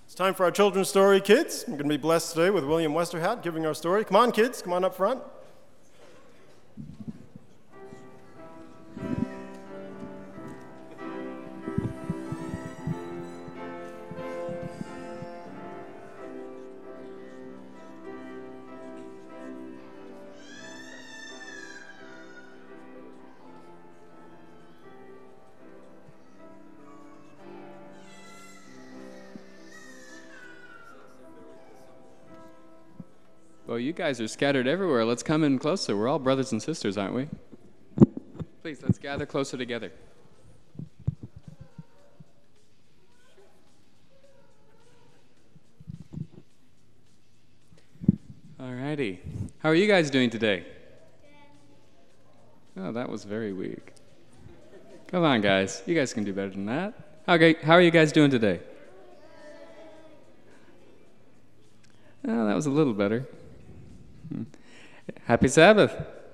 It's time for our children's story, kids. We're going to be blessed today with William Westerhat giving our story. Come on, kids. Come on up front. Well, you guys are scattered everywhere. Let's come in closer. We're all brothers and sisters, aren't we? Please, let's gather closer together. All righty. How are you guys doing today? Oh, that was very weak. Come on, guys. You guys can do better than that. Okay, how are you guys doing today? Oh, that was a little better. Happy Sabbath.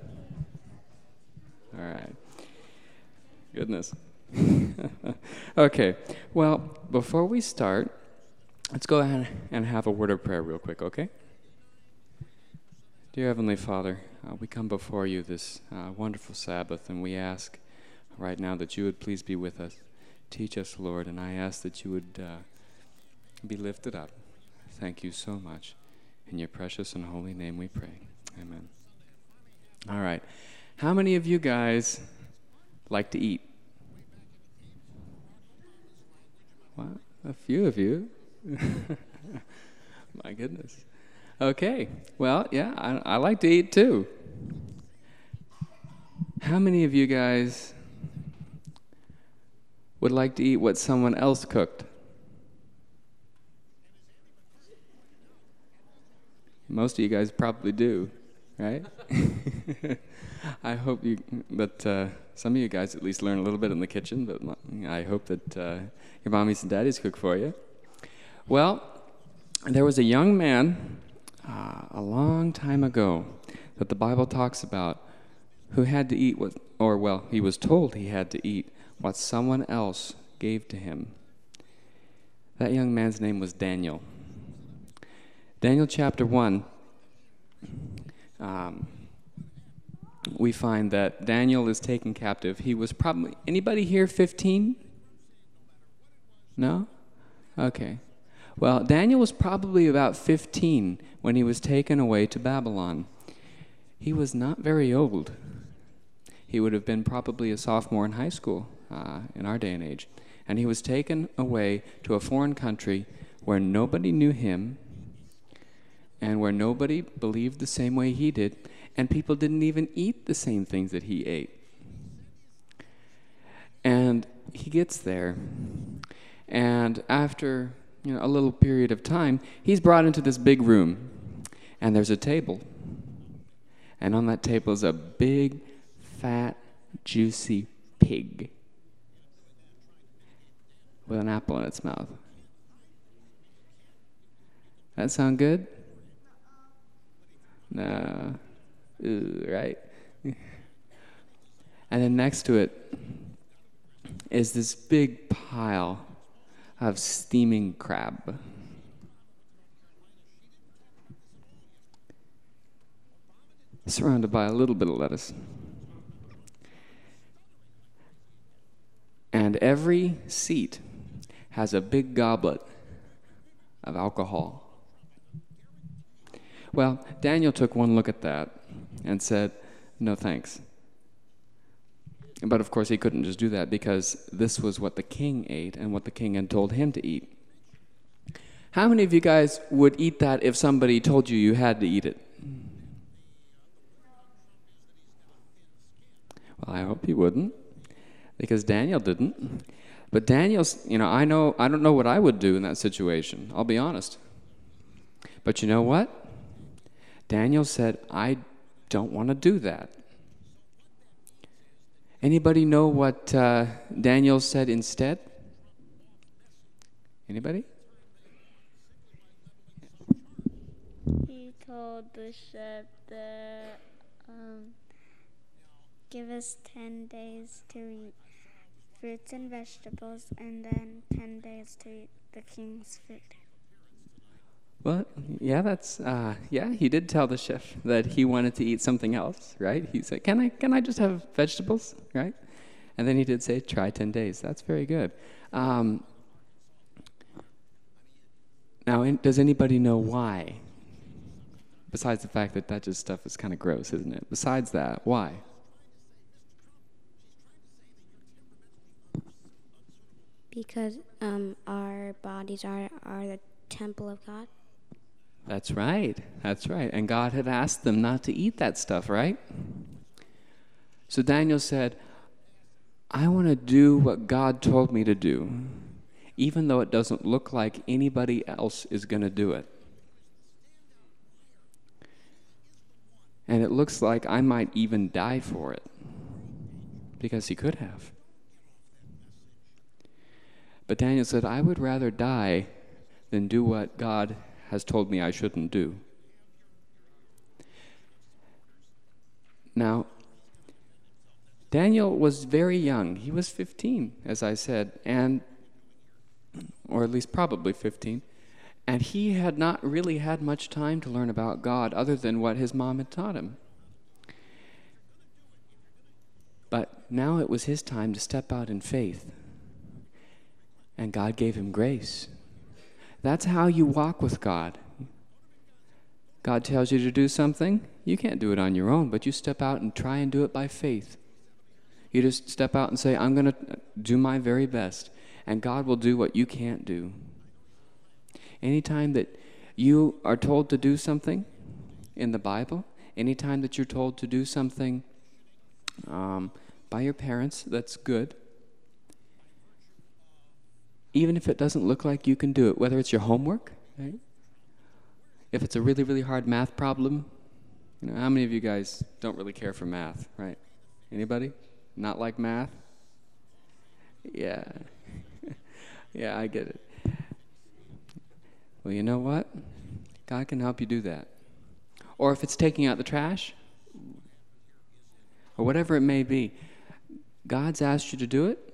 All right. Goodness. Okay. Well, before we start, let's go ahead and have a word of prayer real quick, okay? Dear Heavenly Father, we come before you this wonderful Sabbath, and we ask right now that you would please be with us. Teach us, Lord, and I ask that you would be lifted up. Thank you so much. In your precious and holy name we pray. Amen. All right. How many of you guys like to eat? Well, a few of you. My goodness. Okay. Well, yeah, I like to eat too. How many of you guys would like to eat what someone else cooked? Most of you guys probably do, right? I hope that some of you guys at least learn a little bit in the kitchen, but I hope that your mommies and daddies cook for you. Well, there was a young man a long time ago that the Bible talks about who had to eat he was told he had to eat what someone else gave to him. That young man's name was Daniel. Daniel chapter 1, we find that Daniel is taken captive. He was probably, anybody here 15? No? Okay. Well, Daniel was probably about 15 when he was taken away to Babylon. He was not very old. He would have been probably a sophomore in high school in our day and age. And he was taken away to a foreign country where nobody knew him, and where nobody believed the same way he did, and people didn't even eat the same things that he ate. And he gets there, and after a little period of time, he's brought into this big room, and there's a table. And on that table is a big, fat, juicy pig with an apple in its mouth. That sound good? No. Ooh, right? And then next to it is this big pile of steaming crab. Surrounded by a little bit of lettuce. And every seat has a big goblet of alcohol. Well, Daniel took one look at that and said, no thanks. But of course he couldn't just do that because this was what the king ate and what the king had told him to eat. How many of you guys would eat that if somebody told you you had to eat it? Well, I hope you wouldn't, because Daniel didn't. But Daniel's, I don't know what I would do in that situation. I'll be honest. But you know what? Daniel said, I don't want to do that. Anybody know what Daniel said instead? Anybody? He told the chef that give us 10 days to eat fruits and vegetables, and then 10 days to eat the king's food. Well, yeah, he did tell the chef that he wanted to eat something else, right? He said, can I just have vegetables, right? And then he did say, try 10 days. That's very good. Now, does anybody know why? Besides the fact that just stuff is kind of gross, isn't it? Besides that, why? Because our bodies are the temple of God. That's right. And God had asked them not to eat that stuff, right? So Daniel said, I want to do what God told me to do, even though it doesn't look like anybody else is going to do it. And it looks like I might even die for it, because he could have. But Daniel said, I would rather die than do what God has told me I shouldn't do. Now, Daniel was very young. He was 15, as I said, or at least probably 15. And he had not really had much time to learn about God other than what his mom had taught him. But now it was his time to step out in faith. And God gave him grace. That's how you walk with God. God tells you to do something, you can't do it on your own, but you step out and try and do it by faith. You just step out and say, I'm going to do my very best, and God will do what you can't do. Anytime that you are told to do something in the Bible, anytime that you're told to do something by your parents, that's good. Even if it doesn't look like you can do it, whether it's your homework, right? If it's a really, really hard math problem, how many of you guys don't really care for math, right? Anybody? Not like math? Yeah. Yeah, I get it. Well, you know what? God can help you do that. Or if it's taking out the trash, or whatever it may be, God's asked you to do it.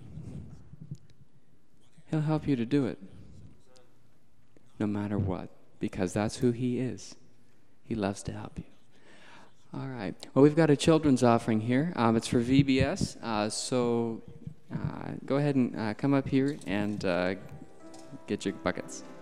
He'll help you to do it, no matter what, because that's who he is. He loves to help you. All right. Well, we've got a children's offering here. It's for VBS, so go ahead and come up here and get your buckets.